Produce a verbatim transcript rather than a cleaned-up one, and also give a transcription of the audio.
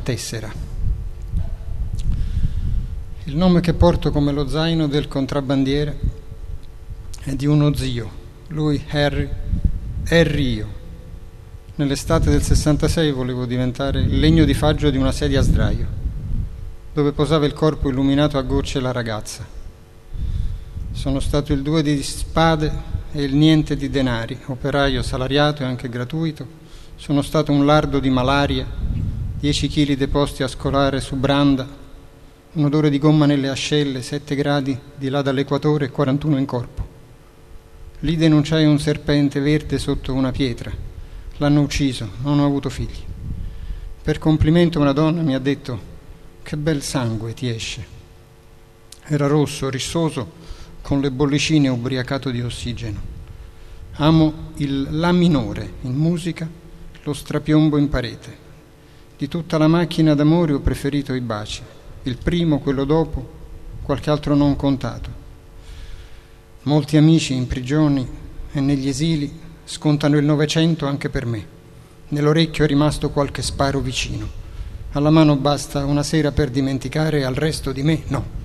tessera. Il nome che porto come lo zaino del contrabbandiere è di uno zio, lui Harry, Harry io. Nell'estate del sessantasei volevo diventare il legno di faggio di una sedia a sdraio, dove posava il corpo illuminato a gocce la ragazza. Sono stato il due di spade e il niente di denari, operaio salariato e anche gratuito. Sono stato un lardo di malaria, dieci chili deposti a scolare su branda, un odore di gomma nelle ascelle, sette gradi di là dall'equatore e quarantuno in corpo. Lì denunciai un serpente verde sotto una pietra. L'hanno ucciso, non ho avuto figli. Per complimento una donna mi ha detto: che bel sangue ti esce. Era rosso, rissoso, con le bollicine, ubriacato di ossigeno. Amo il La minore in musica, lo strapiombo in parete. Di tutta la macchina d'amore ho preferito i baci. Il primo, quello dopo, qualche altro non contato. Molti amici in prigioni e negli esili scontano il Novecento anche per me. Nell'orecchio è rimasto qualche sparo vicino. Alla mano basta una sera per dimenticare, al resto di me no.